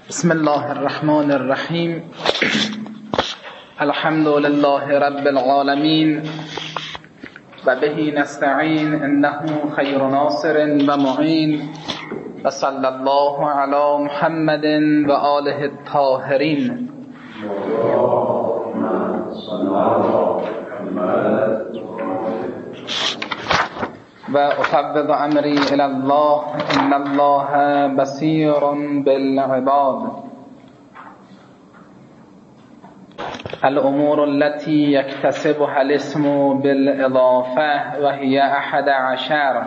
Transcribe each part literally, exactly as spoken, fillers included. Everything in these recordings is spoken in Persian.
بسم الله الرحمن الرحیم. الحمد لله رب العالمین و به نستعین انه خیر ناصر و معین و صلی الله علی محمد و آله الطاهرین. و افوض امری الی الله ان الله بصیر بالعباد. الامور التي يكتسبها الاسم بالاضافه و هي احد عشر.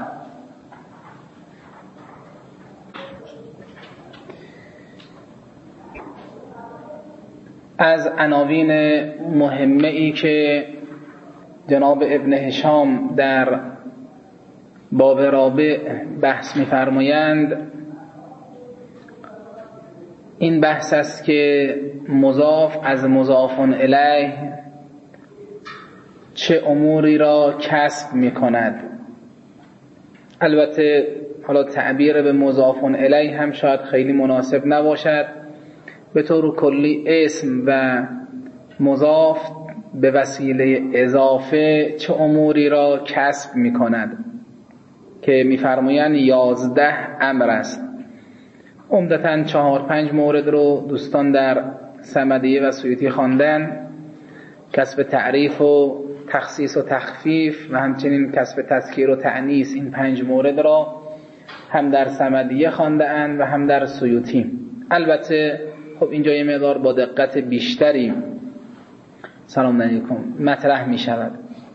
از عناوین مهمه ای که جناب ابن هشام در باب رابع بحث می‌فرمایند این بحث است که مضاف از مضاف الیه چه اموری را کسب می‌کند. البته حالا تعبیر به مضاف الیه هم شاید خیلی مناسب نباشد. به طور کلی اسم و مضاف به وسیله اضافه چه اموری را کسب می‌کند که می‌فرمایند یازده امر است. عمدتاً چهار پنج مورد رو دوستان در صمدیه و سیوطی خواندن: کسب تعریف و تخصیص و تخفیف و همچنین کسب تذکیر و تأنیث. این پنج مورد را هم در صمدیه خوانده‌اند و هم در سیوطی. البته خب اینجا یه مقدار با دقت بیشتری سلام علیکم مطرح می شود.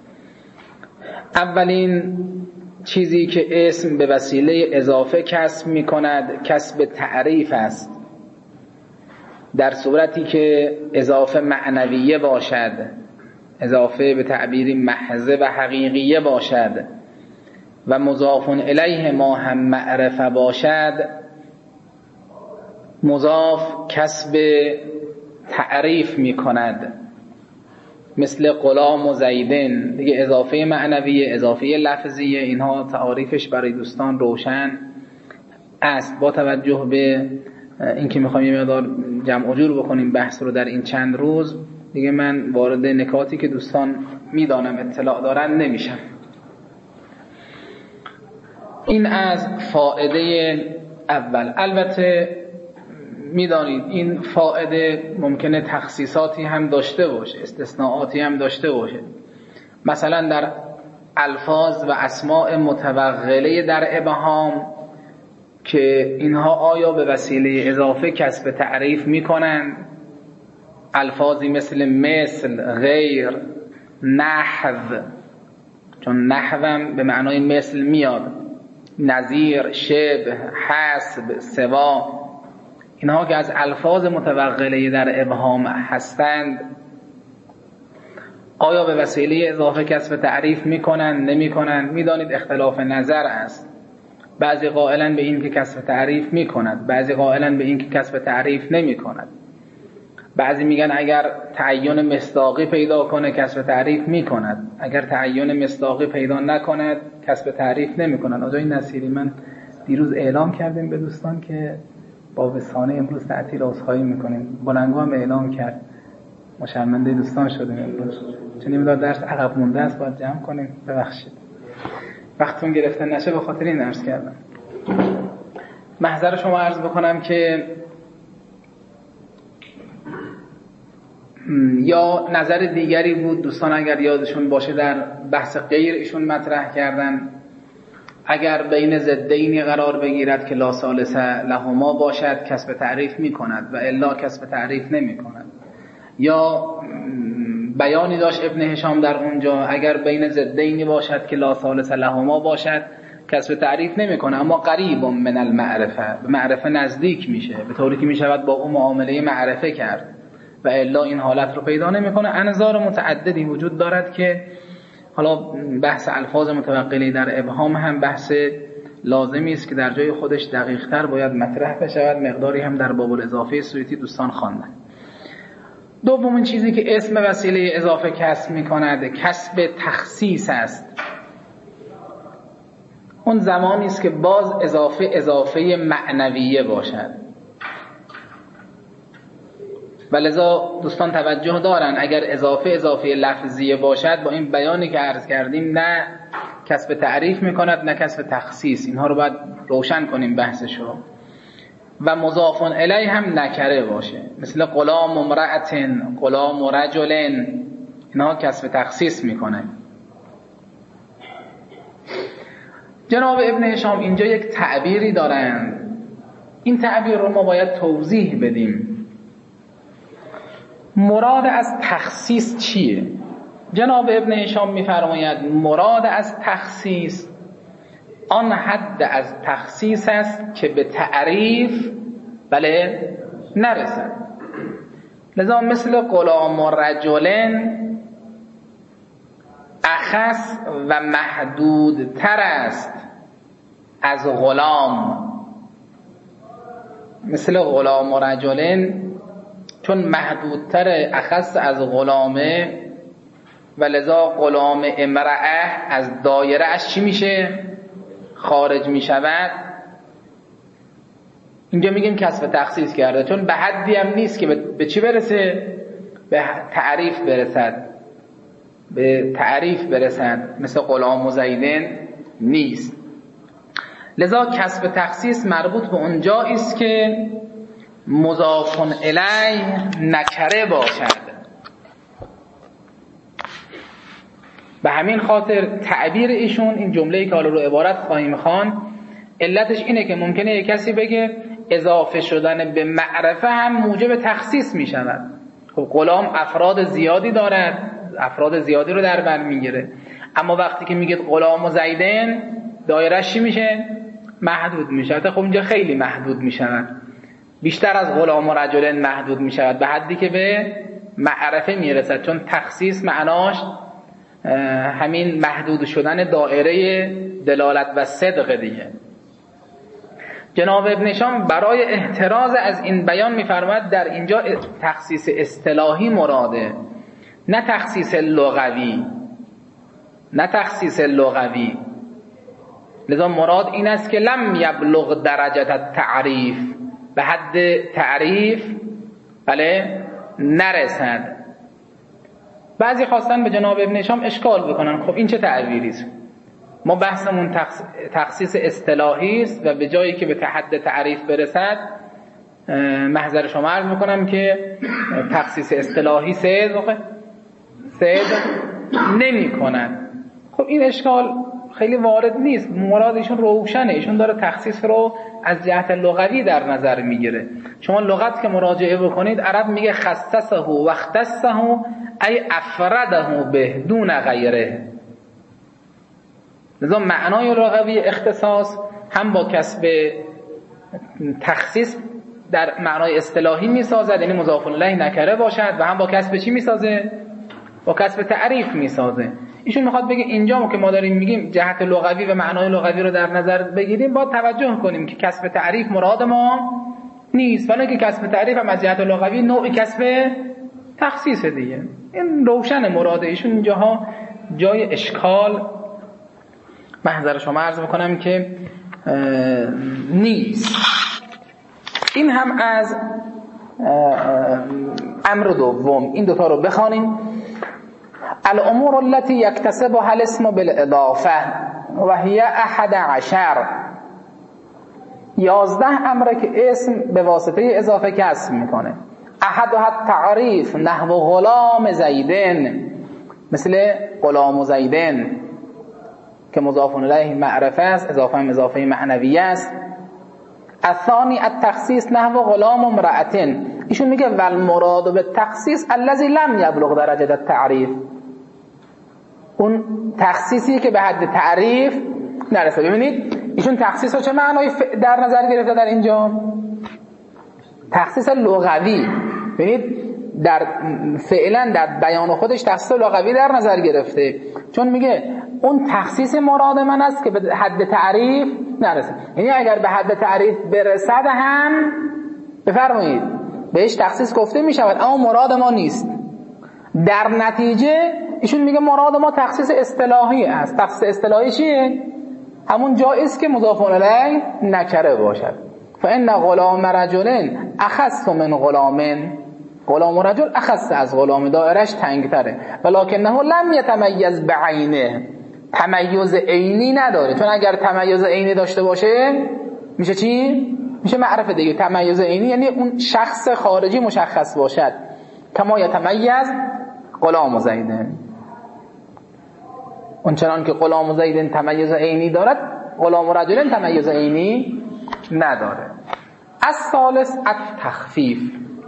اولین چیزی که اسم به وسیله اضافه کسب می کند کسب تعریف است، در صورتی که اضافه معنویه باشد، اضافه به تعبیری محض و حقیقیه باشد و مضاف الیه ما هم معرفه باشد. مضاف کسب تعریف می کند، مثل غلام و زیدن دیگه اضافه معنویه، اضافه لفظیه. اینها تعاریفش برای دوستان روشن است. با توجه به اینکه میخوایم یه مقدار جمع و جور بکنیم بحث رو در این چند روز، دیگه من وارد نکاتی که دوستان میدانم اطلاع دارن نمیشم. این از فائده اول. البته میدانید این فائده ممکنه تخصیصاتی هم داشته باشه، استثناءاتی هم داشته باشه. مثلا در الفاظ و اسماء متوغله در ابهام که اینها آیا به وسیله اضافه کسب تعریف میکنند، الفاظی مثل مثل، غیر، نحو، چون نحوم به معنای مثل میاد، نظیر، شبه، حسب، سوا، اینها که از الفاظ متوغله در ابهام هستند آیا به وسیله اضافه کسب تعریف میکنن نمیکنن؟ میدانید اختلاف نظر است. بعضی قائلن به این که کسب تعریف میکند، بعضی قائلن به این که کسب تعریف نمیکند. بعضی میگن اگر تعین مصداقی پیدا کنه کسب تعریف میکند، اگر تعین مصداقی پیدا نکند کسب تعریف نمیکند. آجای نصیری، من دیروز اعلام کردیم به دوستان که با وسانه امروز تعطیل عذرخواهی میکنیم. بلنگو هم اعلام کرد، ما شرمنده دوستان شدیم امروز، چون این مقدار درس عقب مونده است، باید جمع کنیم. ببخشید وقتتون گرفته نشه به خاطر این عرض کردم. محضر شما عرض بکنم که یا نظر دیگری بود دوستان اگر یادشون باشه در بحث غیر ایشون مطرح کردن، اگر بین ضدین قرار بگیرد که لا ثالث لهما باشد کسب تعریف می کند و الا کسب تعریف نمی کند. یا بیانی داشت ابن هشام در اونجا اگر بین ضدینی باشد که لا ثالث لهما باشد کسب تعریف نمی کند، اما قریب من المعرفه، به معرفه نزدیک میشه، به طوری که می شود با اون معامله معرفه کرد و الا این حالت رو پیدا نمی کنه. انظار متعددی وجود دارد که حالا بحث الفاظ متوغله در ابهام هم بحث لازمی است که در جای خودش دقیق تر باید مطرح بشود. مقداری هم در باب الاضافه سیوطی دوستان خواندن. دومین چیزی که اسم وسیله اضافه کسب می کند کسب تخصیص است. اون زمانی است که باز اضافه اضافه معنویه باشد. و لذا دوستان توجه دارن اگر اضافه اضافه لفظیه باشد با این بیانی که عرض کردیم نه کسب تعریف میکند نه کسب تخصیص. اینها رو باید روشن کنیم بحثش رو. و مضاف الیه هم نکره باشه، مثل غلام امرأة، غلام رجل، اینها کسب تخصیص میکنه. جناب ابن هشام اینجا یک تعبیری دارن، این تعبیر رو ما باید توضیح بدیم. مراد از تخصیص چیه؟ جناب ابن هشام میفرماید مراد از تخصیص آن حد از تخصیص است که به تعریف بله نرسد. لذا مثل غلام و رجلن اخص و محدود تر است از غلام. مثل غلام و رجلن چون محدودتر اخص از غلامه و لذا غلام امرأه از دایره اش چی میشه؟ خارج میشود. اینجا میگیم کسب تخصیص کرده چون به حدی هم نیست که به چی برسه؟ به تعریف برسد، به تعریف برسد، مثل غلام و زیدن نیست. لذا کسب تخصیص مربوط به اون جایی است که مضاف الیه نکره باشد. به همین خاطر تعبیر ایشون این جمله‌ای که حالا رو عبارت خواهیم خواند علتش اینه که ممکنه یک کسی بگه اضافه شدن به معرفه هم موجب تخصیص می شود. خب غلام افراد زیادی دارد، افراد زیادی رو در بر میگیره، اما وقتی که میگه غلام و زیدن دایره‌اش چی میشه؟ محدود میشه. خب اینجا خیلی محدود میشود، بیشتر از غلام و رجلن محدود میشود، به حدی که به معرفه میرسد، چون تخصیص معناش همین محدود شدن دایره دلالت و صدق دیگه. جناب ابن هشام برای احتراز از این بیان میفرماید در اینجا تخصیص اصطلاحی مراده، نه تخصیص لغوی، نه تخصیص لغوی. لذا مراد این است که لم یبلغ درجه التعریف، به حد تعریف بله نرسد. بعضی خواستن به جناب ابن هشام اشکال بکنن، خب این چه تعبیری است؟ ما بحثمون تخصیص اصطلاحی است و به جایی که به حد تعریف برسد محضر شما عرض میکنم که تخصیص اصطلاحی صدق صدق نمی کند. خب این اشکال خیلی وارد نیست، مراد ایشون روشنه، ایشون داره تخصیص رو از جهت لغوی در نظر میگیره. شما لغت که مراجعه بکنید عرب میگه خصصه و اختصه ای افرده به دون غیره. لذا معنای لغوی اختصاص هم با کسب تخصیص در معنای اصطلاحی میسازد، یعنی مضاف الیه نکره باشد، و هم با کسب چی میسازه؟ با کسب تعریف میسازه. ایشون میخواد بگه اینجا که ما داریم میگیم جهت لغوی و معنای لغوی رو در نظر بگیریم، باید توجه کنیم که کسب تعریف مراد ما نیست، ولی که کسب تعریف هم از جهت لغوی نوع کسب تخصیص دیگه. این روشن مراد ایشون. اینجاها جای اشکال محضر شما عرض میکنم که نیست. این هم از امر دوم. این دوتا رو بخوانیم. الامور التي يكتسبها الاسم بالاضافه وهي احد عشر. یازده امره که اسم به واسطه اضافه کسب میکنه. احدها تعریف نحو غلام زیدن، مثل غلام و زیدن که مضاف الیه معرفه است، اضافه هم اضافه معنوی است. الثانی التخصیص نحو غلام امرأة. ایشون میگه والمراد بالتخصیص الذي لم يبلغ درجه التعریف، اون تخصیصی که به حد تعریف نرسه. ببینید ایشون تخصیص رو چه معنایی در نظر گرفته در اینجا؟ تخصیص لغوی. ببینید در فعلا در بیان خودش تخصیص لغوی در نظر گرفته، چون میگه اون تخصیص مراد من است که به حد تعریف نرسه. یعنی اگر به حد تعریف برسد هم بفرمایید بهش تخصیص گفته میشود، اما مراد ما نیست. در نتیجه ایشون میگه مراد ما تخصیص اصطلاحی است. تخصیص اصطلاحی چیه؟ همون جایی است که مضاف الیه نکره باشد. فان غلام رجل اخص من غلام. غلام رجل اخص از غلام، دایرش تنگتره. ولکنه لم یتمیز بعینه، تمیز عینی نداره، چون اگر تمیز عینی داشته باشه میشه چی؟ میشه معرفه دیگه. تمیز عینی یعنی اون شخص خارجی مشخص باشد. کما یتمیز غلام زیدن، اون چنان که غلام زیدن تمیز عینی دارد، غلام رجل تمیز عینی نداره. از ثالث التخفیف.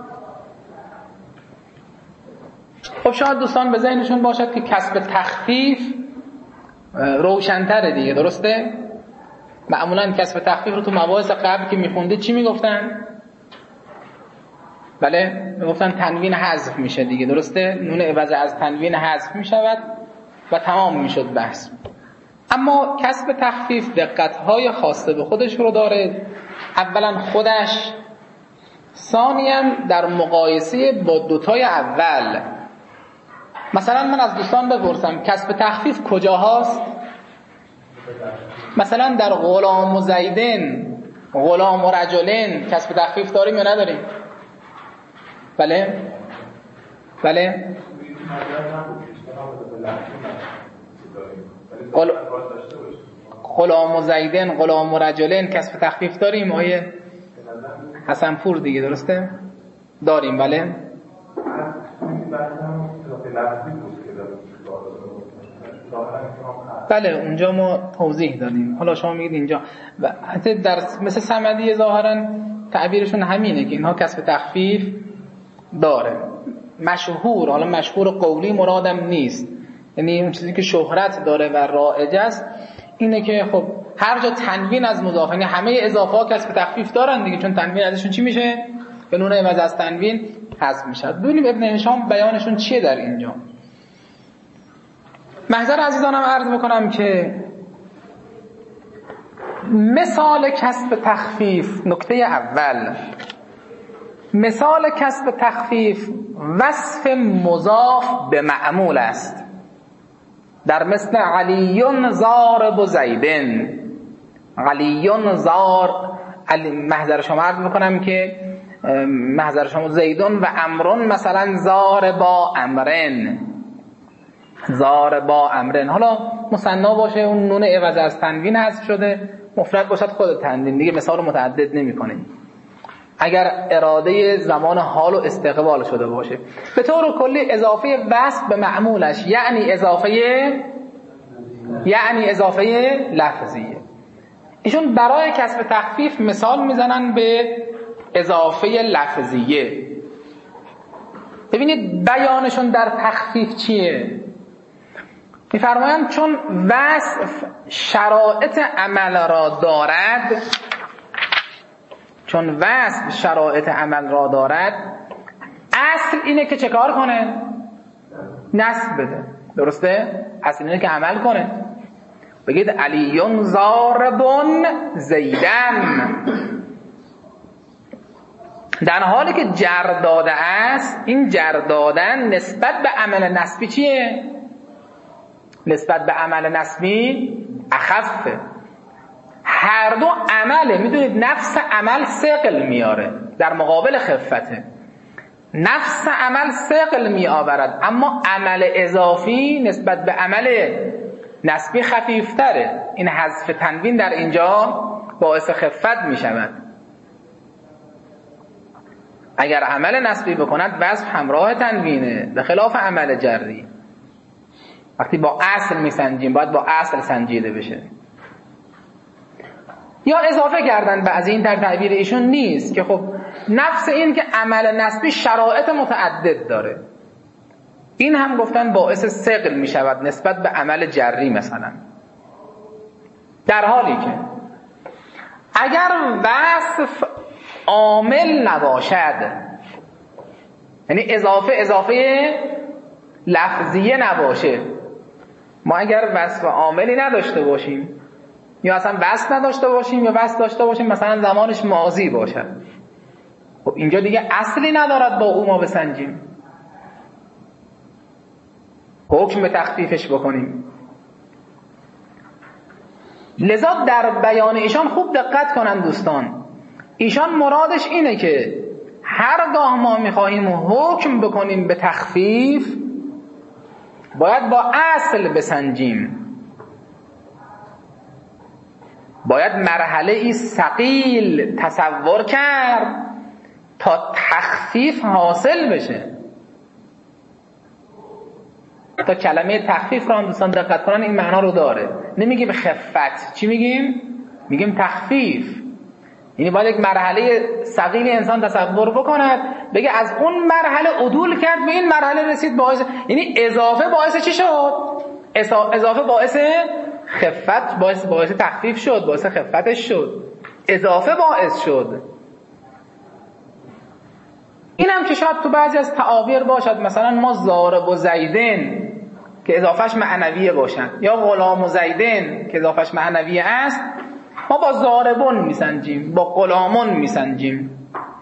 خب شاید دوستان به ذهنشون باشد که کسب تخفیف روشن‌تره دیگه، درسته؟ معمولا کسب تخفیف رو تو مباحث قبل که میخونده چی میگفتن؟ بله میگفتن تنوین حذف میشه دیگه، درسته؟ نون عوض از تنوین حذف میشود و تمام میشد بحث. اما کسب تخفیف دقت‌های خاصه به خودش رو داره. اولا خودش، ثانیاً در مقایسه با دوتای اول. مثلا من از دوستان بپرسم کسب تخفیف کجا هست؟ مثلا در غلام و زیدن، غلام و رجلین کسب تخفیف داریم یا نداریم؟ بله؟ بله؟ غل... غلام و زیدن، غلام و رجلین کسب تخفیف داریم آیه حسن پور دیگه، درسته؟ داریم. بله؟ بله اونجا ما توضیح دادیم. حالا شما میگید اینجا و حتی در مثل صمدی ظاهرا تعبیرشون همینه که اینها کسب تخفیف داره. مشهور، حالا مشهور قولی مرادم نیست، یعنی اون چیزی که شهرت داره و رایج است اینه که خب هر جا تنوین از مضاف، یعنی همه اضافه ها کسب تخفیف دارن دیگه، چون تنوین ازشون چی میشه؟ به نون عوض از تنوین حذف میشه. ببینیم ابن هشام بیانشون چیه در اینجا. محضر عزیزانم عرض میکنم که مثال کسب تخفیف، نکته اول، مثال کسب تخفیف وصف مضاف به معمول است. در مثل علیون ضارب زیدن، علیون زار علی، محضر شما عرض میکنم که محضر شما زیدون و امرون مثلا زار با امرن، زار با امرن. حالا مثنا باشه اون نون عوض از تنوین حذف شده، مفرد باشد خود تنوین دیگه، مثال متعدد نمی کنیم اگر اراده زمان حال و استقبال شده باشه. به طور کلی اضافه وصف به معمولش یعنی اضافه یعنی اضافه لفظیه. ایشون برای کسب تخفیف مثال میزنن به اضافه لفظیه. ببینید بیانشون در تخفیف چیه؟ میفرمایند چون وصف شرایط عمل را دارد، چون وصف شرایط عمل را دارد، اصل اینه که چه کار کنه؟ نصب بده، درسته؟ اصل اینه که عمل کنه. بگید علیون ضاربون زیدن، در حالی که جر داده است، این جر دادن نسبت به عمل نصبی چیه؟ نسبت به عمل نصبی اخفه. هر دو عمله، میدونید نفس عمل ثقل میاره در مقابل خفته. نفس عمل ثقل میآورد، اما عمل اضافی نسبت به عمل نسبی خفیفتره. این حذف تنوین در اینجا باعث خفت میشود. اگر عمل نسبی بکند وصف همراه تنوینه، به خلاف عمل جری. وقتی با اصل میسنجیم باید با اصل سنجیده بشه. یا اضافه کردن بعضی این در تعبیر ایشون نیست که خب نفس این که عمل نسبی شرایط متعدد داره، این هم گفتن باعث ثقل می شود نسبت به عمل جری مثلا. در حالی که اگر وصف عامل نباشد، یعنی اضافه اضافه لفظیه نباشه، ما اگر وصف عاملی نداشته باشیم یا اصلا وصف نداشته باشیم یا وصف داشته باشیم مثلا زمانش ماضی باشه، خب اینجا دیگه اصلی ندارد با او ما بسنجیم، حکم به تخفیفش بکنیم. لذا در بیان ایشان خوب دقت کنن دوستان، ایشان مرادش اینه که هرگاه ما میخواهیم حکم بکنیم به تخفیف باید با اصل بسنجیم، باید مرحله ای ثقیل تصور کرد تا تخفیف حاصل بشه. تا کلمه تخفیف را هم دوستان دقت کنن این معنا رو داره، نمیگیم خفت، چی میگیم؟ میگیم تخفیف. یعنی باید یک مرحله ثقیل انسان تصور بکند، بگه از اون مرحله عدول کرد به این مرحله رسید، باعث یعنی اضافه باعث چی شد؟ اضافه باعث خفت، باعث باعث تخفیف شد، باعث خفتش شد، اضافه باعث شد. اینم که شاید تو بعضی از تعابیر باشد، مثلا ما ضارب و زیدن که اضافهش معنویه باشد، یا غلام و زیدن که اضافهش معنویه است، ما با ضاربون میسنجیم، با غلامون میسنجیم.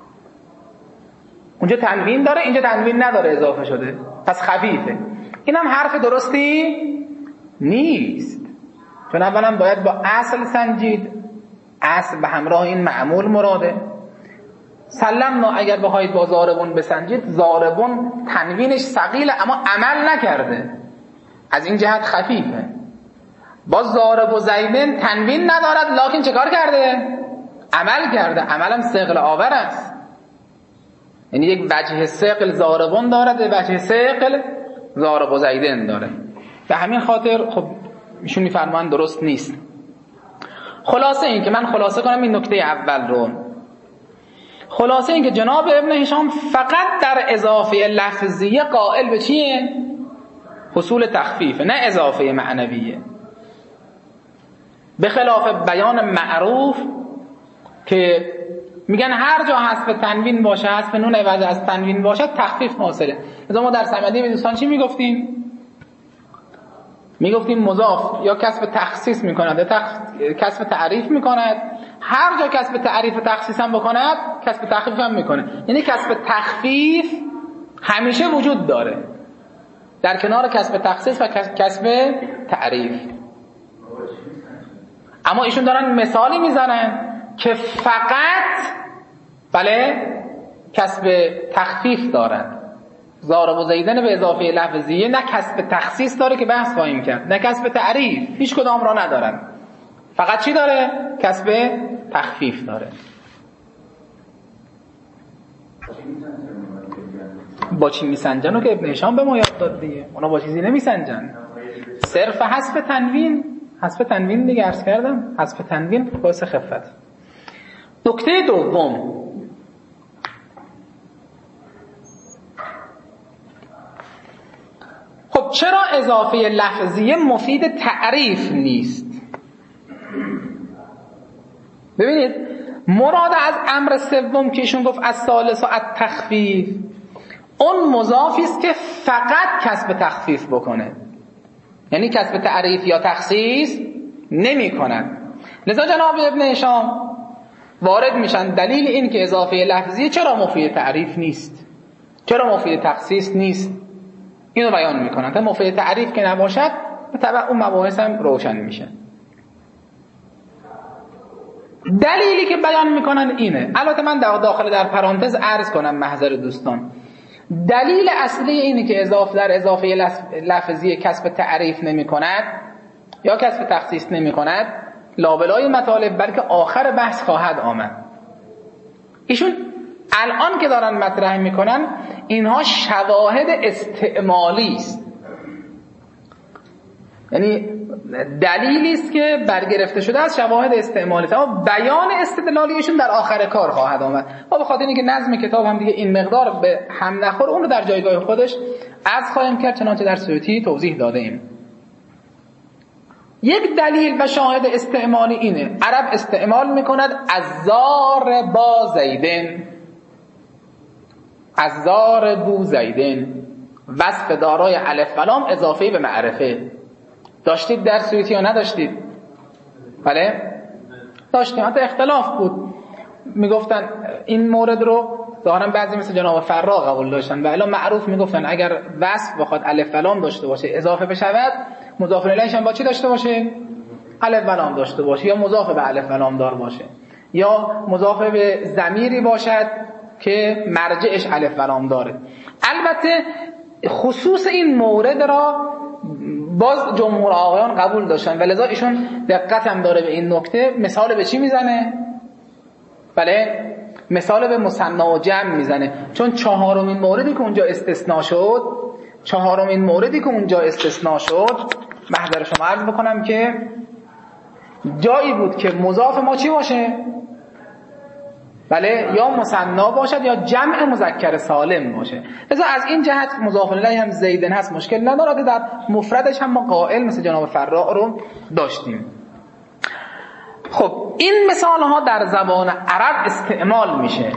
اونجا تنوین داره، اینجا تنوین نداره، اضافه شده، پس خفیفه. اینم حرف درستی نیست، چون اولا باید با اصل سنجید، اصل به همراه این معمول مراده. سلمنا اگر بخواید با ضاربون بسنجید، ضاربون تنوینش ثقیله اما عمل نکرده، از این جهت خفیفه. با ضارب و زیدن تنوین ندارد لکن چه کار کرده؟ عمل کرده، عملم ثقل آور است. یعنی یک وجه ثقل ضاربون دارد، وجه ثقل ضارب و زیدن داره. به همین خاطر خب ایشون میفرمان درست نیست. خلاصه این که من خلاصه کنم این نکته اول رو، خلاصه این که جناب ابن هشام فقط در اضافه لفظیه قائل به چیه؟ حصول تخفیفه، نه اضافه معنویه. به خلاف بیان معروف که میگن هر جا حذف تنوین باشه، حذف نون عوض از تنوین باشه تخفیف حاصله. مثلا ما در صمدی به دوستان چی میگفتیم؟ میگفتیم مضاف یا کسب تخصیص میکند یا تخ... کسب تعریف میکند، هر جا کسب تعریف و تخصیص هم بکند کسب تخفیف هم میکنه. یعنی کسب تخفیف همیشه وجود داره در کنار کسب تخصیص و کسب تعریف. اما ایشون دارن مثالی میزنن که فقط بله کسب تخفیف دارن. ضارب و زیدن به اضافه لفظیه نه کسب تخصیص داره که بحث خواهیم کرد، نه کسب تعریف، هیچ کدام را ندارن. فقط چی داره؟ کسب تخفیف داره. با چی میسنجن و که ابن هشام به ما یاد داد دیگه، اونا با چیزی نمیسنجن، صرف حذف تنوین، حذف تنوین دیگه عرض کردم، حذف تنوین باعث خفت. نکته دوم، خب چرا اضافه لفظیه مفید تعریف نیست؟ ببینید مراد از امر سوم که ایشون گفت از ثالث و از تخفیف، اون مضافی است که فقط کسب تخفیف بکنه، یعنی کسب تعریف یا تخصیص نمی کند. لذا جناب ابن هشام وارد میشن دلیل این که اضافه لفظی چرا مفید تعریف نیست، چرا مفید تخصیص نیست، اینو بیان میکنن. تا مفید تعریف که نباشد به تبع اون مباحث هم روشن میشه. دلیلی که بیان میکنن اینه، البته من داخل در پرانتز عرض کنم محضر دوستان، دلیل اصلی اینه که اضافه در اضافه لفظی کسب تعریف نمی کند یا کسب تخصیص نمی کند لابلای مطالب، بلکه آخر بحث خواهد آمد. ایشون الان که دارن مطرح میکنن اینها شواهد استعمالی است، یعنی دلیلی است که برگرفته شده از شواهد استعمالی، اما بیان استدلالیشون در آخر کار خواهد آمد. ما به خاطر اینکه نظم کتاب هم دیگه این مقدار به هم نخور، اون رو در جایگاه خودش عرض خواهیم کرد، چنانچه در سیوطی توضیح داده ایم. یک دلیل و شاهد استعمالی اینه، عرب استعمال میکند ازار با زیدن، ازار بو زیدن، وصف دارای الف و لام اضافه به معرفه. داشتید در سیوطی یا نداشتید؟ بله داشتیم، حتی اختلاف بود، میگفتن این مورد رو ظاهرا بعضی مثل جناب فرا قبول داشتن و الا معروف میگفتن اگر وصف بخواد الف و لام داشته باشه اضافه بشود، مضاف الیهش هم با چی داشته باشه؟ الف و لام داشته باشه، یا مضاف به الف و لام دار باشه، یا مضاف به ضمیری باشد که مرجعش الف و لام داره. البته خصوص این مورد را باز جمهور آقایان قبول داشتن و لذا ایشون دقت هم داره به این نکته. مثال به چی میزنه؟ بله، مثال به مثنی و جمع میزنه، چون چهارمین موردی که اونجا استثناء شد چهارمین موردی که اونجا استثناء شد محضر شما عرض بکنم که جایی بود که مضاف ما چی باشه؟ بله، یا مثنا باشد یا جمع مذکر سالم باشه. لذا از این جهت مضاف الیه هم زیدن هست، مشکل نداره. در مفردش هم ما قائل مثل جناب فراء رو داشتیم. خب این مثال ها در زبان عرب استعمال میشه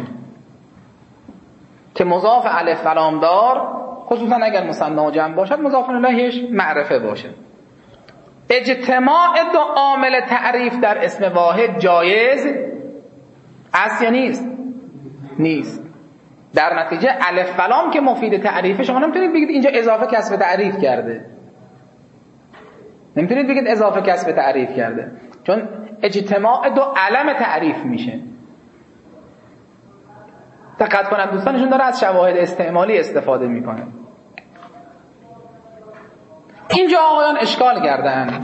که مضاف الف و لام دار، خصوصا اگر مثنا و جمع باشد، مضاف الیهش معرفه باشه. اجتماع دو عامل تعریف در اسم واحد جایز است یا نیست؟ نیست. در نتیجه الف و لام که مفید تعریفه، شما نمیتونید بگید اینجا اضافه کسب تعریف کرده، نمیتونید بگید اضافه کسب تعریف کرده، چون اجتماع دو علم تعریف میشه. دقت کنن دوستانشون داره از شواهد استعمالی استفاده میکنه. اینجا آقایان اشکال کردن،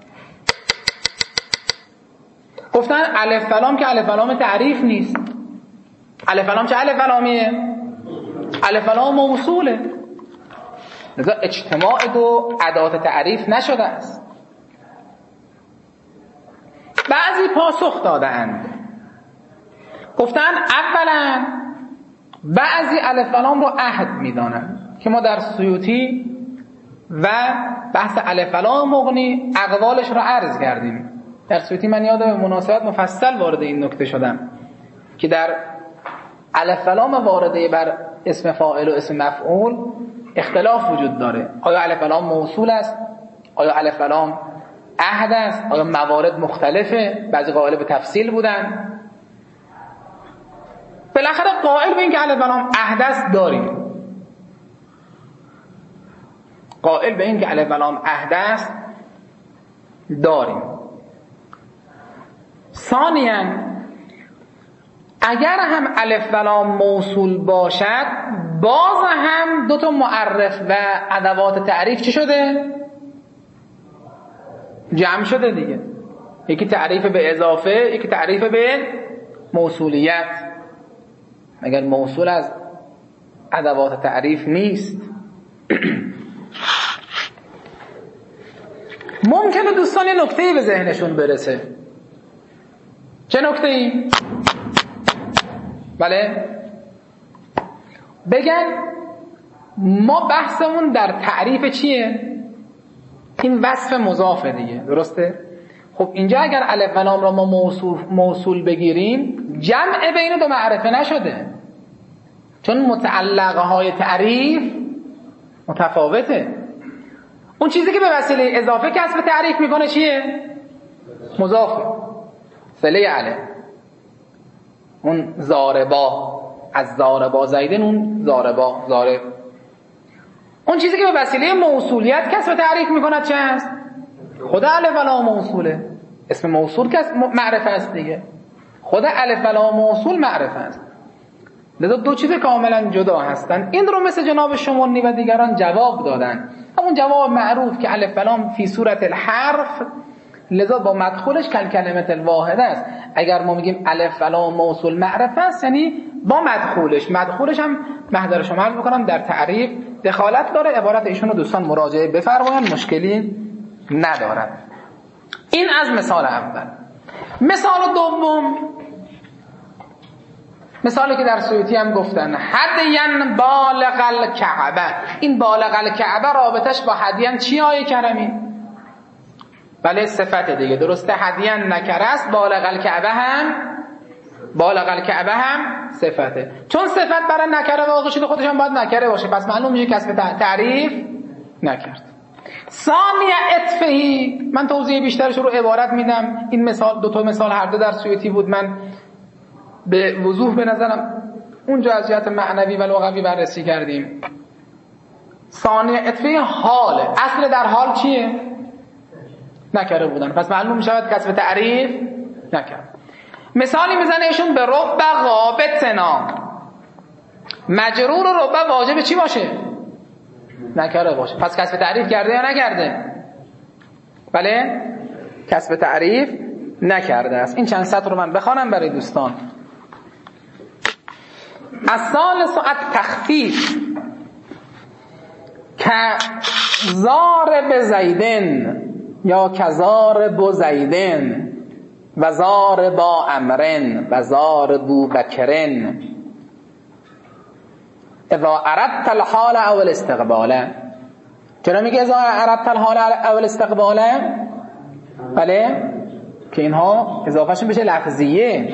گفتن الف و لام که الف و لام تعریف نیست. الف و لام چه الف و لامیه؟ الف و لام موصوله، لذا اجتماع دو ادات تعریف نشده است. بعضی پاسخ دادند، گفتن اولا بعضی الف و لام رو عهد میدانند که ما در سیوطی و بحث الف و لام مغنی اقوالش رو عرض کردیم. در سیوطی من یادم مناسبت مفصل وارد این نکته شدم که در الف و لام وارده بر اسم فاعل و اسم مفعول اختلاف وجود داره. آیا الف و لام موصول است؟ آیا الف و لام عهد است؟ آیا موارد مختلفه؟ بعضی قائل به تفصیل بودن. بالاخره قائل به این که الف و لام عهد است داریم. قائل به این که الف و لام عهد است داریم. ثانیاً اگر هم الف و لام موصول باشد، باز هم دو تا معرف و ادوات تعریف چی شده؟ جمع شده دیگه. یکی تعریف به اضافه، یکی تعریف به موصولیت. مگر موصول از ادوات تعریف نیست؟ ممکنه دوستان یه نکته‌ای به ذهنشون برسه. چه نکته‌ای؟ بله، بگن ما بحثمون در تعریف چیه؟ این وصف مضافه دیگه، درسته؟ خب اینجا اگر الف و لام را ما موصول, موصول بگیریم، جمع بین دو معرفه نشده، چون متعلقه های تعریف متفاوته. اون چیزی که به وسیله اضافه کسب تعریف میکنه چیه؟ مضافه. صله علیه، اون زاربا، از زاربا زیدن، اون زاربا زارب. اون چیزی که به وسیله موصولیت کسب تعریف میکند چه هست؟ خود الف و لام موصوله. اسم موصول کس معرفه است دیگه. خود الف و لام موصول معرفه است. لذا دو چیز کاملا جدا هستند. این رو مثل جناب شمرنی و دیگران جواب دادن، همون جواب معروف که الف و لام فی صورت الحرف، لذا با مدخولش کل کلمت الواحد است. اگر ما میگیم الف و لام موصول معرفه است، یعنی با مدخولش. مدخولش هم محضر شما عرض بکنم در تعریف دخالت داره. عبارت ایشون رو دوستان مراجعه بفرمایید، مشکلی ندارد. این از مثال اول. مثال دوم، مثالی که در سیوطی هم گفتن، هدین بالغ الکعبه. این بالغ الکعبه رابطش با هدین چی آیه کرمی؟ بله صفت دیگه، درسته. هدین نکره است، بالغ الکعبه هم بالغ الکعبه هم صفته. چون صفت برای نکره واقع شده، خودش هم باید نکره باشه، پس معلوم میشه کسب تعریف نکرد. ثانیه اطفهی، من توضیح بیشترش رو عبارت میدم. این مثال، دو تا مثال هر دو در سیوطی بود، من به وضوح به نظرم اونجا از جهت معنوی و لغوی بررسی کردیم. ثانیه اطفهی حاله، اصل در حال چیه؟ نکره بودن، پس معلوم میشود کسب تعریف نکرد. مثالی میزنه ایشون به رب غابتنا، مجرور و رب واجب چی باشه؟ نکره باشه. پس کسب تعریف کرده یا نکرده؟ بله کسب تعریف نکرده است. این چند سطر رو من بخوانم برای دوستان. الثالث التخفیف کزار بزیدن یا کزار بزیدن و زار با امرن و زار بو بکرن اذا اردت الحال او الاستقبال. چرا میگه اذا اردت الحال او الاستقبال؟ بله که اینها اضافهشون بشه لفظیه.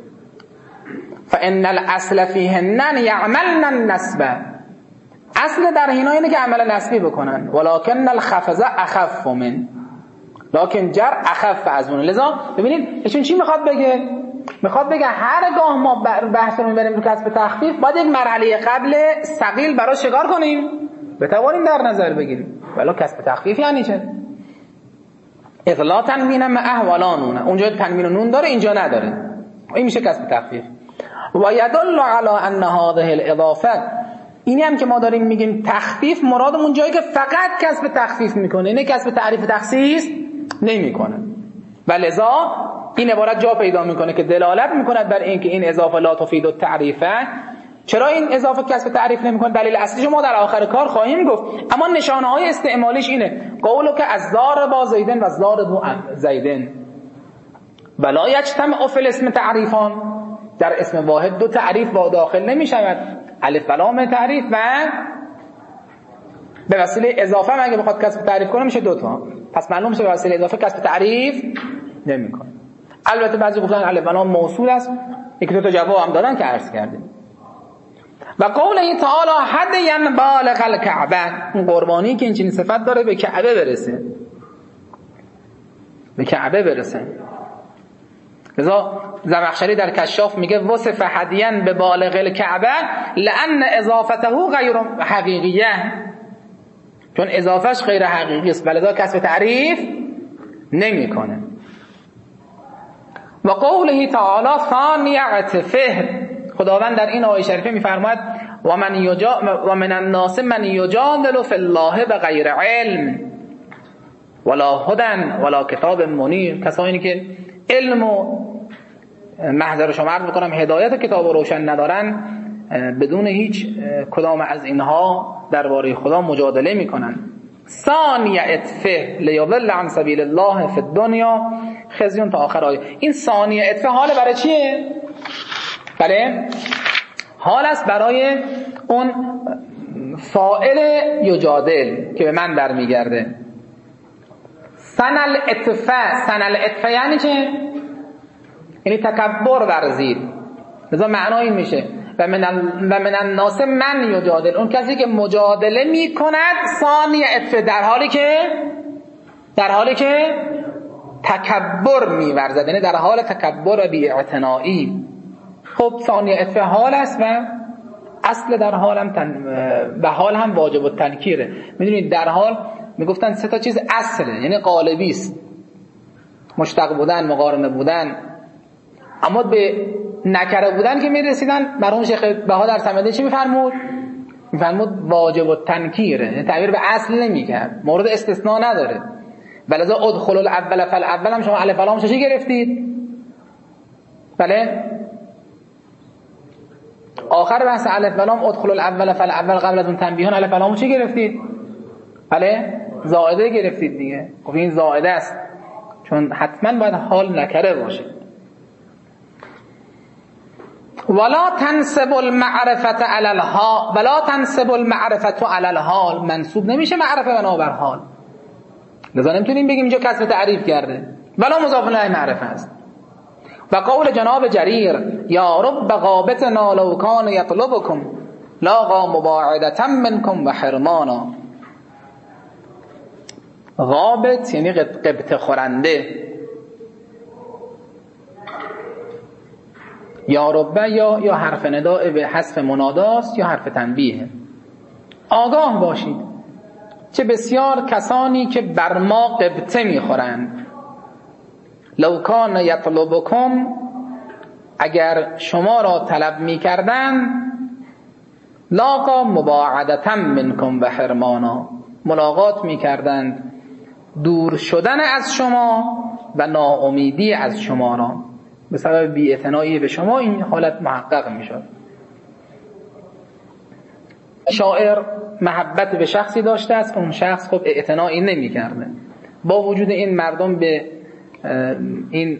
فان الاصل فیهن یعملن النسب، اصل در اینا اینه که عمل نسبی بکنن. ولکن الخفض اخف من، لکن جر اخف از اون. لذا ببینید ایشون چی میخواد بگه؟ میخواد بگه هرگاه ما بحث رو میبریم رو کسب تخفیف باید یک مرحله قبل ثقیل برای شکار کنیم بتوانیم در نظر بگیریم. ولی کسب تخفیف یعنی چه؟ اغلا تنوین مع احوالانون، اونجا تنوین و نون داره اینجا نداره، این میشه کسب تخفیف. و یدل علی ان هذه الاضافه، اینی هم که ما داریم میگیم تخفیف مرادمون جایی که فقط کسب تخفیف میکنه، اینه کسب تعریف تخصیص نمیکنه. و لذا این عبارت جا پیدا میکنه که دلالت میکند بر این که این اضافه لا تفید التعریفه. چرا این اضافه کسب تعریف نمیکنه؟ دلیل اصلیش ما در آخر کار خواهیم گفت، اما نشانه های استعمالیش اینه قولو که از زار با زیدن و زار بو زیدن ولا یجتمع فی الاسم تعریفان، در اسم واحد دو تعریف با داخل نمیشود، الف و لام تعریف و به وسیله اضافه مگه بخواد کسب تعریف کنه میشه دو تا، پس معلوم میشه به وسیله اضافه کسب تعریف نمیکنه. البته بعضی گفتن الف و لام موصول است، یک دو تا جواب هم دادن که عرض کردیم. و قوله تعالی هدیا بالغ الکعبه، اون قربانی که این چنین صفت داره به کعبه برسه، به کعبه برسه. لذا زمخشری در کشاف میگه وصف هدیا به بالغ الکعبه لان اضافته غیر حقیقیه، چون اضافهش غیر حقیقی است ولذا کسب تعریف نمیکنه. و قوله تعالی ثانی عطفه، خداوند در این آیه شریفه میفرماید و من یجا و من الناس من یجادل فی الله بغیر علم ولا هدى ولا کتاب منیر، کسانی که علم و محضر شما عرض میکنم هدایت کتاب روشن ندارن بدون هیچ کدام از اینها درباره خدا مجادله میکنن. ثانی عطفه لیضل عن سبیل الله فی الدنیا خزیون تا آخر آیه. این ثانی عطفه حال برای چیه؟ بله حال است برای اون فاعل یجادل که به من برمیگرده. سنل عطفه، سنل عطفه یعنی چه؟ یعنی تکبر ورزید. لذا معنای این میشه و من و من الناس من یجادل، اون کسی که مجادله میکند ثانی عطفه، در حالی که در حالی که تکبر میورزد، یعنی در حال تکبر بی اعتنایی. خب ثانی عطفه حال است و اصل در حال هم تن... و حال هم واجب التنکیره. میدونید در حال میگفتن سه تا چیز اصله، یعنی قالبی است، مشتق بودن، مقارنه بودن، اما به نکره بودن که میرسیدن مرحوم شیخ بهادر صمدی چی میفرمود؟ میفرمود واجب التنکیره، یعنی تعبیر به اصل نمیکرد، مورد استثناء نداره. ولذا ادخلوا الاول فالاول هم شما الف و لام چی گرفتید؟ بله آخر بحث الف و لام ادخلوا الاول فالاول قبل از اون تنبیهان الف و لام چی گرفتید؟ بله زائده گرفتید دیگه. خب این زائده است چون حتما باید حال نکره باشه. ولا تنسب المعرفة على الحال، ولا تنسب المعرفة على الحال، منصوب نمیشه معرفه بنابر حال. لذا نمیتونیم بگیم اینجا کسب تعریف کرده، ولا مضاف الیه معرفه است. و قول جناب جریر یا رب غابتنا لو کان یطلبکم لاقا مباعدة منکم و حرمانا. غابت یعنی قبط خورنده، یا ربه یا یا حرف نداء به حذف مناداست یا حرف تنبیه. آگاه باشید چه بسیار کسانی که بر ما قبطه میخورند. لو کان یطلبکم، اگر شما را طلب میکردند، لاقا مباعدة منکم و حرمانا، ملاقات میکردند دور شدن از شما و ناامیدی از شما را، به سبب بی‌اعتنایی به شما این حالت محقق میشد. شاعر محبت به شخصی داشته است، اون شخص خب اعتنایی نمی‌کرده. با وجود این مردم به این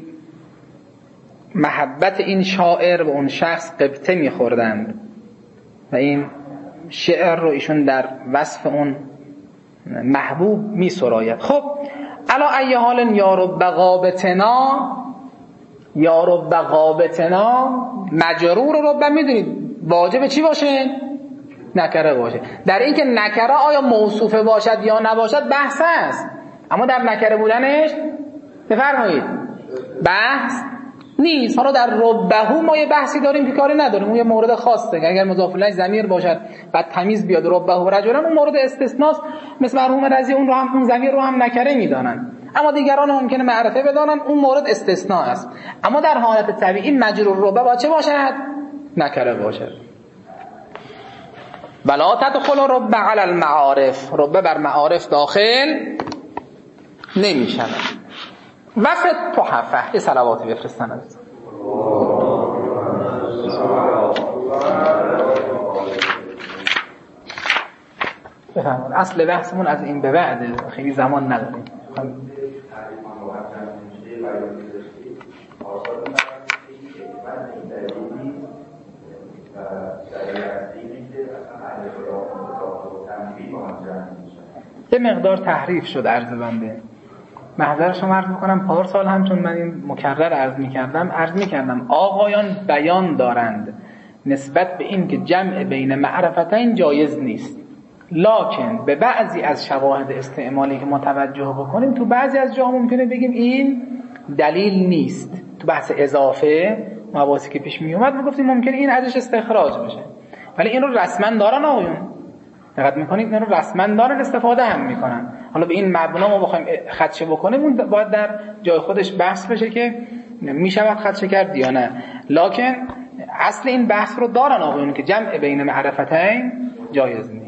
محبت این شاعر به اون شخص قبطه می‌خوردند و این شعر رو ایشون در وصف اون محبوب می‌سراید. خب علا ای حال یا رب غابتنا، یا رب غابتنا مجرور رب میدونید واجب چی باشه؟ نکره باشه. در این که نکره آیا موصوفه باشد یا نباشد بحث است، اما در نکره بودنش بفرمایید بحث نیست. حالا در ربهو ما یه بحثی داریم که کاری نداریم، اون یه مورد خاصه، اگر مضاف الیه ضمیر باشد بعد تمیز بیاد ربهو رجلا اون مورد استثناست، مثل مرحوم رضی اون رو هم اون ضمیر رو هم نکره میدانن، اما دیگران ممکنه معرفه بدانن، اون مورد استثناء است. اما در حالت طبیعی مجرور ربه با چه باشد؟ نکره باشد. ولا تدخل رب علی المعارف، رب بر معارف داخل نمی شود. وفد تحفه، یه صلواتی بفرستن از بفهمون. اصل بحثمون از این به بعد، خیلی زمان نداریم. یه مقدار تحریف شد عرض بنده، محضر شما عرض میکنم. پارسال هم چون من این مکرر عرض میکردم عرض میکردم آقایان بیان دارند نسبت به این که جمع بین معرفتین جایز نیست، لکن به بعضی از شواهد استعمالی که متوجه بکنیم تو بعضی از جاها ممکنه بگیم این دلیل نیست. تو بحث اضافه مباحثی که پیش میومد میگفتیم ممکنه این ازش استخراج بشه، ولی این رو رسما دارن آقایون، دقت میکنید، این رو رسما دارن استفاده هم میکنن. حالا به این مبنا ما بخوایم خدشه بکنیم اون باید در جای خودش بحث بشه که میشود خدشه کرد یا نه، لکن اصل این بحث رو دارن آقایون که جمع بین معرفتین جایز نیست.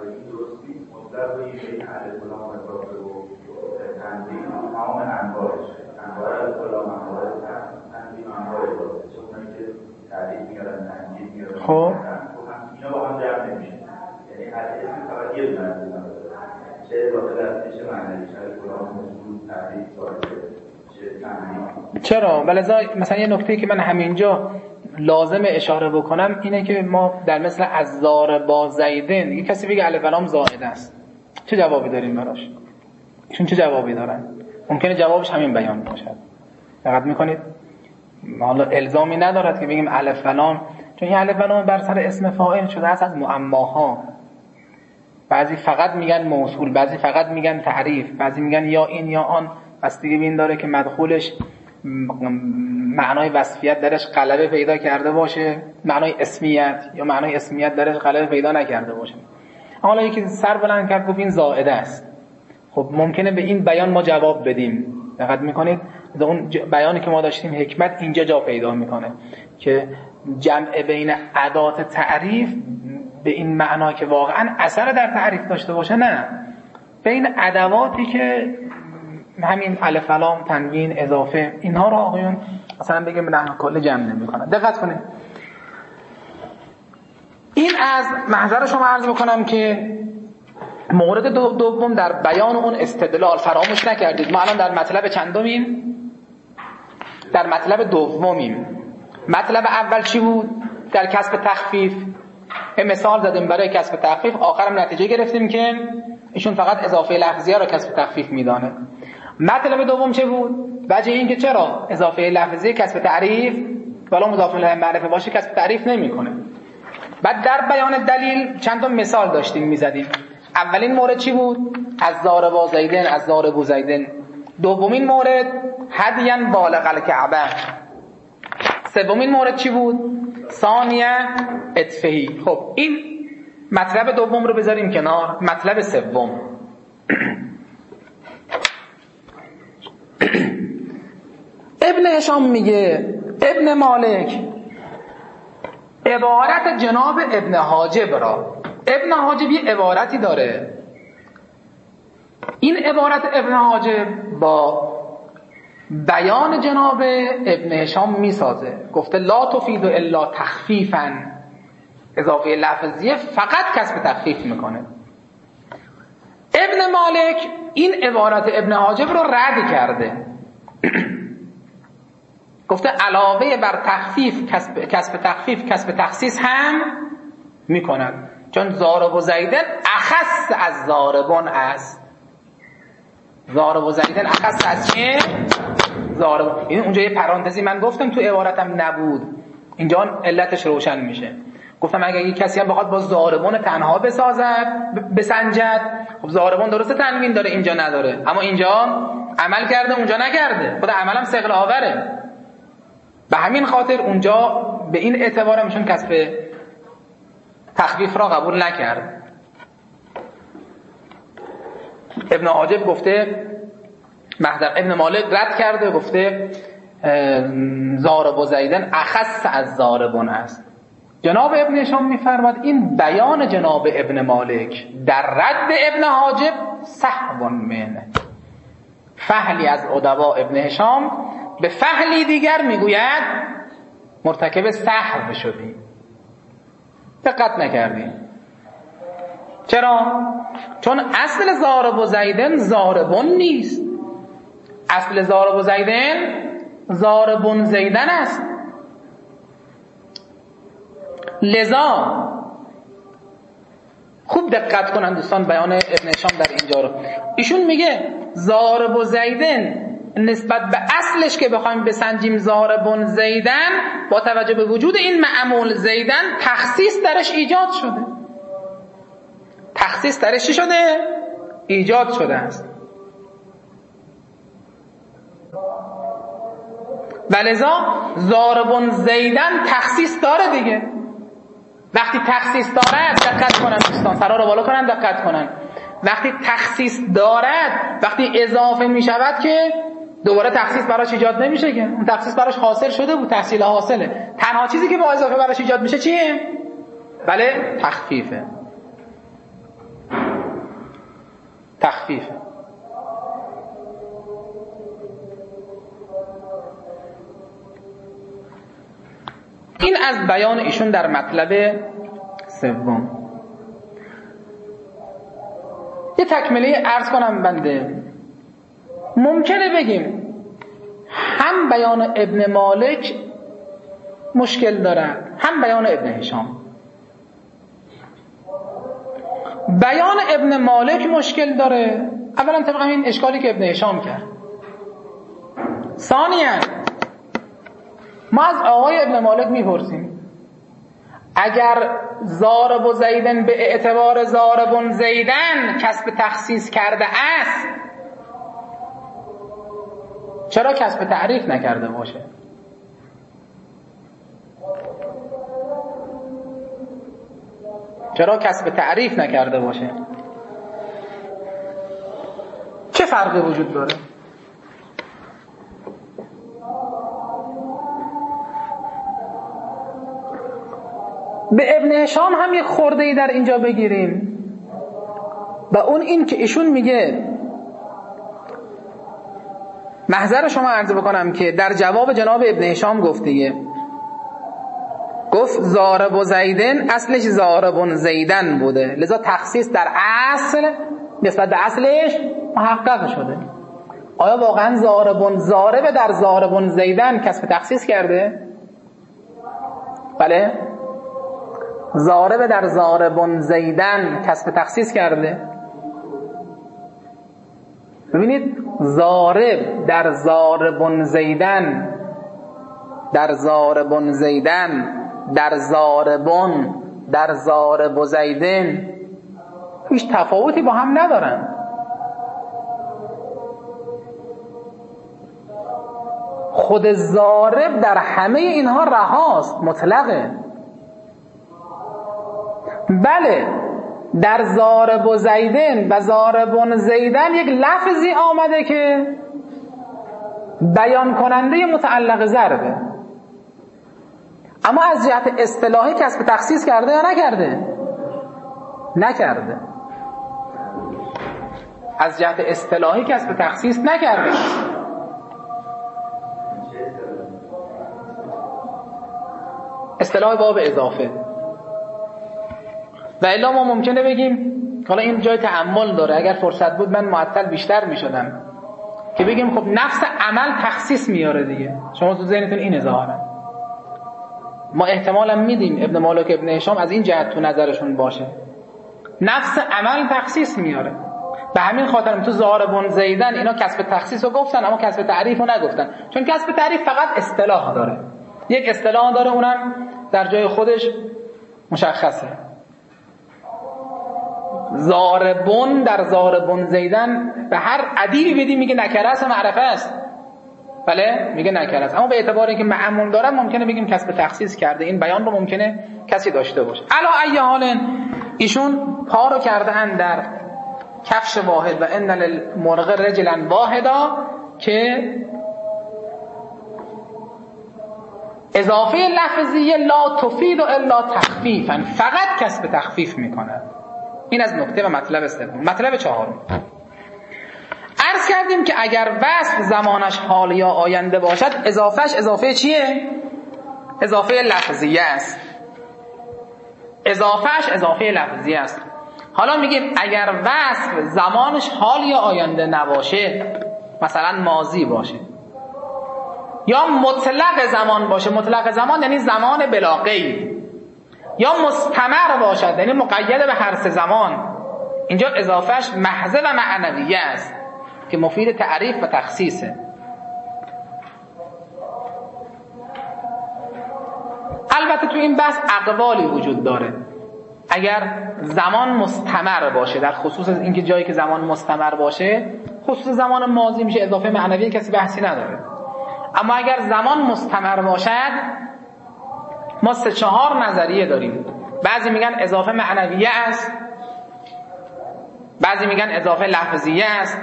خب اینا با هم جمع نمیشه، یعنی هر اسم فقط یه دونه از اینا چه داخل از چه معنی چه کلام موضوع تعریف ساده چه. چرا؟ ولذا مثلا یه نکته که من همینجا لازم اشاره بکنم اینه که ما در مثل الزار با زیدن یه کسی بگه الف لام زائد است، چه جوابی داریم براش؟ ایشون چه جوابی دارن؟ ممکنه جوابش همین بیان باشد. دقت میکنید؟ حالا الزامی ندارد که بگیم الف لام، چون این الف لام بر سر اسم فاعل شده است از معماها. بعضی فقط میگن موصول، بعضی فقط میگن تعریف، بعضی میگن یا این یا آن، بستگی به این داره که مدخولش معنای وصفیت درش غلبه پیدا کرده باشه، معنای اسمیت، یا معنای اسمیت درش غلبه پیدا نکرده باشه. حالا یکی سر بلند کرد گفت این زائده است، خب ممکنه به این بیان ما جواب بدیم. دقت میکنید اون بیانی که ما داشتیم حکمت اینجا جا پیدا میکنه که جمع بین ادات تعریف به این معنا که واقعا اثر در تعریف داشته باشه، نه، بین ادواتی که همین الف لام تنوین اضافه اینها رو آقایون مثلا بگیم به نحو کل جمع نمی‌کنن. دقت کنید این از محضر شما عرض بکنم که مورد دوم در بیان اون استدلال فراموش نکردید. ما الان در مطلب چندمیم؟ در مطلب دومیم. مطلب اول چی بود؟ در کسب تخفیف مثال زدیم برای کسب تخفیف، آخرم نتیجه گرفتیم که ایشون فقط اضافه لفظیه رو کسب تخفیف میدانه. مطلب دوم چه بود؟ وجه این که چرا اضافه لفظی کسب تعریف ولی مضاف الیه معرفه باشه کسب تعریف نمیکنه. بعد در بیان دلیل چند تا مثال داشتیم میزدیم. اولین مورد چی بود؟ از ضارب زیدن، از ضارب زیدن. دومین مورد هدیاً بالغ الکعبه. سومین مورد چی بود؟ ثانیه ادفهی. خب این مطلب دوم رو بذاریم کنار. مطلب سوم ابن هشام میگه ابن مالک عبارت جناب ابن حاجب را. ابن حاجب یه عبارتی داره، این عبارت ابن حاجب با بیان جناب ابن هشام میسازه. گفته لا تفید الا تخفیفا، اضافه لفظیه فقط کسب تخفیف میکنه. ابن مالک این عبارت ابن حاجب رو رد کرده، گفته علاوه بر تخفیف کسب, کسب تخفیف کسب تخصیص هم میکند، چون ضارب و زیدن اخص از ضاربون است. ضارب و زیدن اخص از چیه؟ ضارب. این اونجا یه پرانتزی من گفتم تو عبارتم نبود، اینجا علتش روشن میشه. گفتم اگه یک کسی هم بخواد با ضاربون تنها بسازد بسنجد، خب ضاربون درسته تنوین داره اینجا نداره، اما اینجا عمل کرده اونجا نکرده، خود عملم ثقل آوره. به همین خاطر اونجا به این اعتبار میشون کسب تخفیف را قبول نکرد. ابن حاجب گفته محضر ابن مالک رد کرده، گفته ضارب و زیدن اخص از ضاربون است. جناب ابن هشام میفرماد این بیان جناب ابن مالک در رد ابن حاجب سهو منه. فهلی از ادبا ابن هشام به فهلی دیگر میگوید مرتکب سهو شدی، دقت نکردی. چرا؟ چون اصل ضارب و زیدن ضاربون نیست، اصل ضارب و زیدن ضاربون زیدن است. لذا خوب دقت کنن دوستان بیان ابن هشام در اینجا رو. ایشون میگه ضارب و زیدن نسبت به اصلش که بخوایم بسنجیم ضاربون زیدن، با توجه به وجود این معمول زیدن تخصیص درش ایجاد شده. تخصیص درش چی شده؟ ایجاد شده است. ولذا ضاربون زیدن تخصیص داره دیگه. وقتی تخصیص دارد، دقت کنن دوستان، سرا رو بالا کنن دقت کنن، وقتی تخصیص دارد، وقتی اضافه می شود که دوباره تخصیص براش ایجاد نمیشه که اون تخصیص براش حاصل شده بود، تحصیل حاصله. تنها چیزی که با اضافه براش ایجاد میشه چیه؟ بله تخفیفه. تخفیفه. این از بیان ایشون در مطلب سوم. یه تکمله عرض کنم بنده. ممکنه بگیم هم بیان ابن مالک مشکل دارد، هم بیان ابن هشام. بیان ابن مالک مشکل داره اولا طبق این اشکالی که ابن هشام کرد. ثانیاً ما از آقای ابن مالک میپرسیم اگر ضارب و زیدن به اعتبار ضاربون زیدن کسب تخصیص کرده است، چرا کسب تعریف نکرده باشه؟ چرا کسب تعریف نکرده باشه؟ چه فرقی وجود داره؟ به ابن هشام هم یک خورده ای در اینجا بگیریم و اون این که ایشون میگه، محضر شما عرض بکنم که در جواب جناب ابن هشام گفت دیگه، گفت ضارب و زیدن اصلش ضاربون زیدن بوده، لذا تخصیص در اصل نسبت به اصلش محقق شده. آیا واقعا ضاربون ضارب در ضاربون زیدن کسب تخصیص کرده؟ بله، ضارب در ضاربون زیدن کسب تخصیص کرده. ببینید ضارب در ضاربون زیدن، در ضاربون زیدن، در ضاربون، در ضارب و زیدن هیچ تفاوتی با هم ندارن. خود ضارب در همه اینها رهاست، مطلقه. بله در ضارب و زیدن و ضاربون زیدن یک لفظی آمده که بیان کننده متعلق ضربه، اما از جهت اصطلاحی کسب تخصیص کرده یا نکرده؟ نکرده. از جهت اصطلاحی کسب تخصیص نکرده. اصطلاح باب اضافه. و الا ما ممکنه بگیم، حالا این جای تأمل داره، اگر فرصت بود من معطل بیشتر میشدم، که بگیم خب نفس عمل تخصیص میاره دیگه. شما تو ذهنتون این ظاهرا ما احتمالا میدیم ابن مالک ابن هشام از این جهت تو نظرشون باشه، نفس عمل تخصیص میاره. به همین خاطر تو ضارب زیدن اینا کسب تخصیص رو گفتن اما کسب تعریف رو نگفتن، چون کسب تعریف فقط اصطلاح داره، یک اصطلاح داره، اونم در جای خودش مشخصه. ضاربون در ضاربون زیدن به هر ادیبی بدی میگه نکره است معرفه است، بله میگه نکره است، اما به اعتبار اینکه معمول داره ممکنه بگیم کسب تخصیص کرده. این بیان رو ممکنه کسی داشته باشه. علا ای حال ایشون پا رو کرده اند در کفش واحد و ان للمرغ رجلا واحدا، که اضافه لفظیه لا تفید الا تخفیفا، فقط کسب تخفیف میکنه. این از نکته و مطلب سوم. مطلب چهارم عرض کردیم که اگر وصف زمانش حال یا آینده باشد اضافهش اضافه چیه؟ اضافه لفظیه است. اضافهش اضافه لفظیه است. حالا میگیم اگر وصف زمانش حال یا آینده نباشه، مثلا ماضی باشه، یا مطلق زمان باشه، مطلق زمان یعنی زمان بلا قید، یا مستمر باشد یعنی مقید به هر سه زمان، اینجا اضافهش محض و معنویه است که مفید تعریف و تخصیصه. البته تو این بحث اقوالی وجود داره. اگر زمان مستمر باشه، در خصوص اینکه جایی که زمان مستمر باشه، خصوص زمان ماضی میشه اضافه معنویه، کسی بحثی نداره. اما اگر زمان مستمر باشد، ما سه چهار نظریه داریم. بعضی میگن اضافه معنویه است، بعضی میگن اضافه لفظیه است،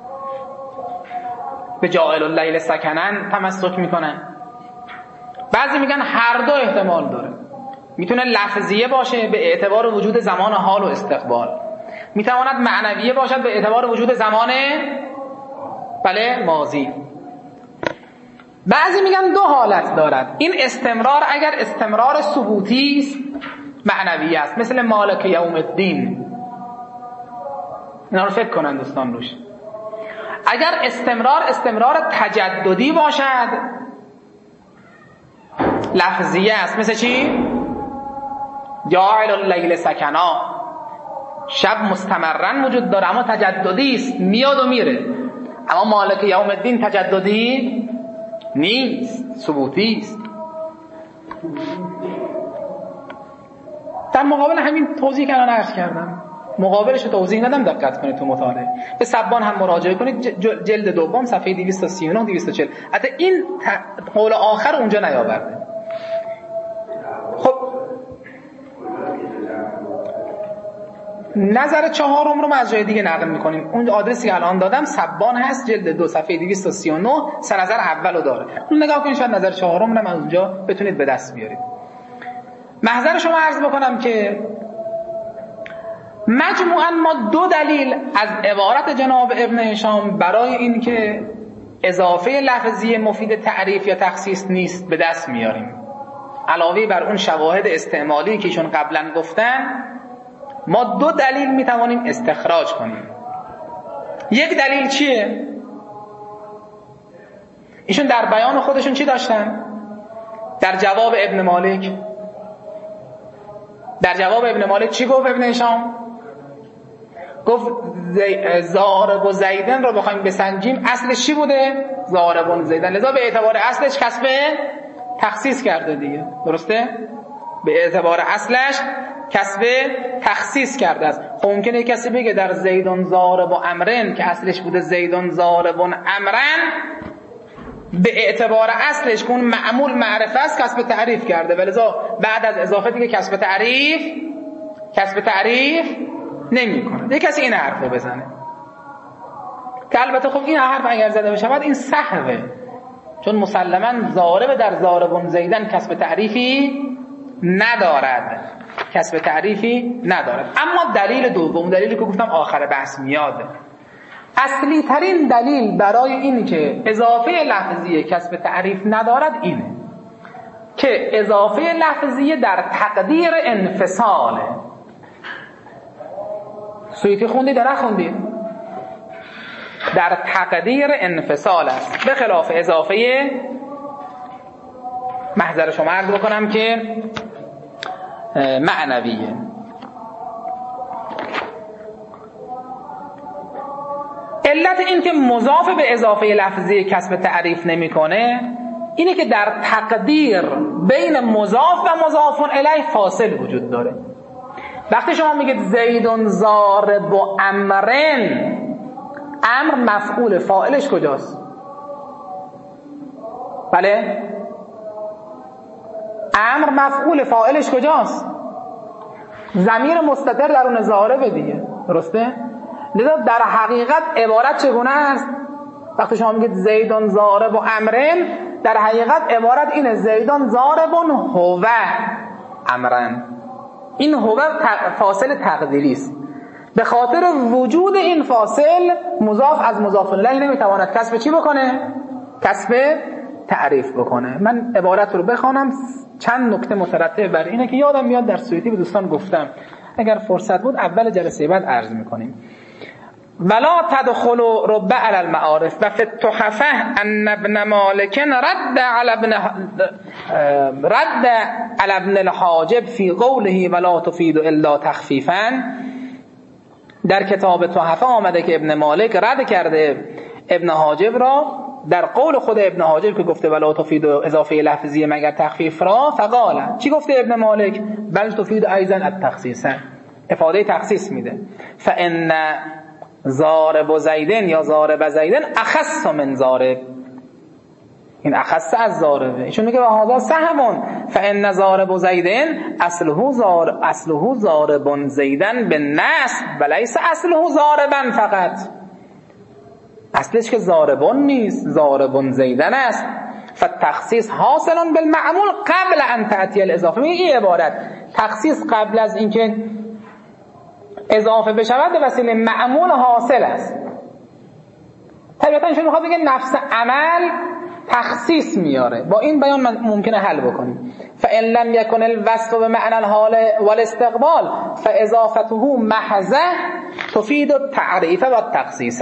به جاعل اللیل سکنن تمسک میکنن. بعضی میگن هر دو احتمال داره، میتونه لفظیه باشه به اعتبار وجود زمان حال و استقبال، میتواند معنویه باشد به اعتبار وجود زمان بله ماضی. بعضی میگن دو حالت دارد. این استمرار اگر استمرار ثبوتی است معنوی است، مثل مالک یوم الدین. اینا رو فکر کنن دوستان روش. اگر استمرار استمرار تجددی باشد لفظیه است. مثل چی؟ جاعل اللیل سکنا، شب مستمرن وجود داره اما تجددی است، میاد و میره. اما مالک یوم الدین تجددی نیست، ثبوتی است. در مقابل همین توضیح که الان عرض کردم، مقابلش رو توضیح ندم، دقت کنید تو مطالعه. به سبان هم مراجعه کنید، جلد دوم صفحه دویست و سی و نه دویست و چهل. حتی این قول آخر اونجا نیاورده. خب نظر چهارم رو ما از جای دیگه نقل میکنیم. اون آدرسی الان دادم سبان هست، جلد دو صفحه دویست و سی و نه، سر نظر اولو داره. اون نگاه کنید، شاید نظر چهارم رو از اونجا بتونید به دست بیارید. محضر شما عرض بکنم که مجموعاً ما دو دلیل از عبارت جناب ابن هشام برای این که اضافه لفظی مفید تعریف یا تخصیص نیست به دست میاریم. علاوه بر اون شواهد استعمالی که ایشون قبلا گفتن، ما دو دلیل میتوانیم استخراج کنیم. یک دلیل چیه؟ ایشون در بیان خودشون چی داشتن؟ در جواب ابن مالک در جواب ابن مالک چی گفت ابن هشام؟ گفت ضارب و زیدن رو بخوایم بسنجیم اصلش چی بوده؟ ضارب و زیدن، لذا به اعتبار اصلش کسب تخصیص کرده دیگه، درسته؟ به اعتبار اصلش کسب تخصیص کرده است. خب ممکنه کسی بگه در زیدون ضارب و امرن که اصلش بوده زیدون ضارب و امرن، به اعتبار اصلش که اون معمول معرفه است کسب تعریف کرده، ولذا بعد از اضافه دیگه کسب تعریف کسب تعریف نمی کنه. یه کسی این حرف رو بزنه که البته خب این حرف اگر زده بشه بعد این سهوه، چون مسلما ضارب در ضاربون زیدن کسب تعریفی ندارد، کسب تعریفی ندارد. اما دلیل دوم، دلیلی که گفتم آخر بحث میاد، اصلی ترین دلیل برای این که اضافه لفظی کسب تعریف ندارد اینه که اضافه لفظی در تقدیر انفصاله. سویتی خوندید یا نخوندید؟ در تقدیر انفصال است، به خلاف اضافه محضر شما عرض بکنم که معنویه. علت این که مضاف به اضافه لفظی کسب تعریف نمیکنه اینه که در تقدیر بین مضاف و مضاف الیه فاصل وجود داره. وقتی شما میگید زیدون ضارب و امرن، امر مفعول، فاعلش کجاست؟ بله؟ امر مفعول، فاعلش کجاست؟ ضمیر مستتر درون ضارب دیگه، درسته؟ لذا در حقیقت عبارت چگونه است؟ وقتی شما میگید زیدون ضارب و امرن، در حقیقت عبارت اینه زیدون ضاربون هو امرن. این هو فاصل تقدیری است. به خاطر وجود این فاصل مضاف از مضاف الیه نمیتواند کسب چی بکنه؟ کسب تعریف بکنه. من عبارت رو بخوانم، چند نکته مترتب بر اینه که یادم میاد در سویتی به دوستان گفتم، اگر فرصت بود اول جلسه بعد عرض میکنیم. ولا تدخل رب علی المعارف و فی التحفه ان ابن مالک رد علی ابن رد علی ابن الحاجب فی قوله ولا تفید الا تخفیفا. در کتاب تحفه آمده که ابن مالک رد کرده ابن حاجب را در قول خود ابن حاجب که گفته ولا تفید اضافه لفظی مگر تخفیف را. فقال، چی گفته ابن مالک؟ بل تفید ایضا التخصیص، افاده تخصیص میده. فان ضارب زیدن یا ضارب زیدن اخص من ضارب، این اخص از ضاربه. ایشون میگه هذا سهم فان ضارب زیدن اصله زار اصله ضارب زیدن بالنصب وليس اصله ضاربا فقط. اصلش که ضاربون نیست، ضاربون زیدن است. فالتخصیص حاصل بالمعمول قبل ان تأتی الاضافه. این عبارت تخصیص قبل از اینکه اضافه بشود به وسیله معمول حاصل است. طبیعتا ایشون میخواد بگه نفس عمل تخصیص میاره. با این بیان ممکنه حل بکنیم. فان لم يكن الوصف بمعنى الحال والاستقبال فاضافته محضه تفید التعریف و التخصیص.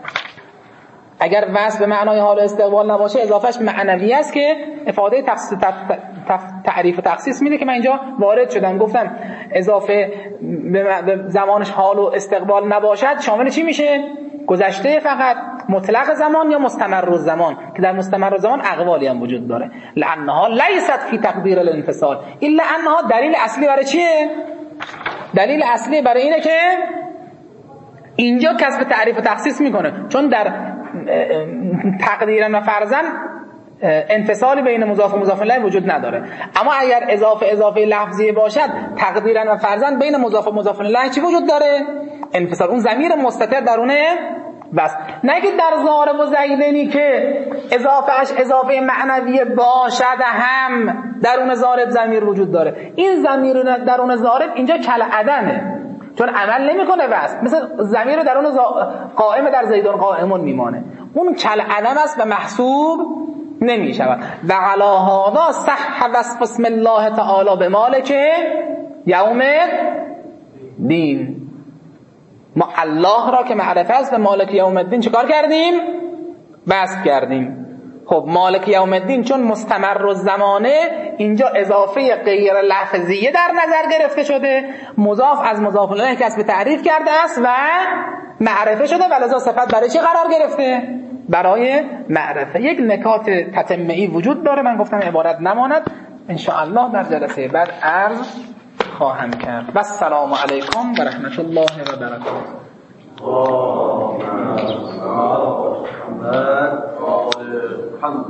اگر وصف به معنای حال و استقبال نباشه، اضافهش معنوی است که افاده تخصیص تعریف و تخصیص میده که من اینجا وارد شدم گفتم اضافه به زمانش حال و استقبال نباشد شامل چی میشه؟ گذشته فقط، مطلق زمان یا مستمر الزمان، که در مستمر الزمان اقوالی هم وجود داره. لانها لیست فی تقدیر الانفصال الا انها دلیل اصلی برای چیه؟ دلیل اصلی برای اینه که اینجا کسب تعریف و تخصیص میکنه، چون در تقدیرا و فرضاً انفصالی بین مضاف و مضاف الیه وجود نداره. اما اگر اضافه اضافه لفظی باشد، تقدیرا و فرضاً بین مضاف و مضاف الیه چی وجود داره؟ انفصال. اون ضمیر مستتر درونه بس، نه که در ضارب و زیدنی که اضافهش اضافه معنوی باشد هم درون ضارب ضمیر وجود داره. این ضمیر درون ضارب اینجا کل عدمه، چون عمل نمیکنه وصل. مثل ضمیر درون قائم در زیدون قائمون میمانه، اون کل عدم است و محسوب نمی شود. و علی هذا صح وصف اسم الله تعالی به مالک یوم دین. ما الله را که معرفه است به مالک یوم الدین چیکار کردیم؟ وصف کردیم. خب مالک یوم الدین چون مستمر الزمانه، اینجا اضافه غیر لفظیه در نظر گرفته شده، مضاف از مضاف الیه کسب تعریف کرده است و معرفه شده، ولذا صفت برای چی قرار گرفته؟ برای معرفه. یک نکات تتمه‌ای وجود داره، من گفتم عبارت نماند، ان شاء الله در جلسه بعد عرض خواهم کرد. و السلام علیکم و رحمت الله و برکاته.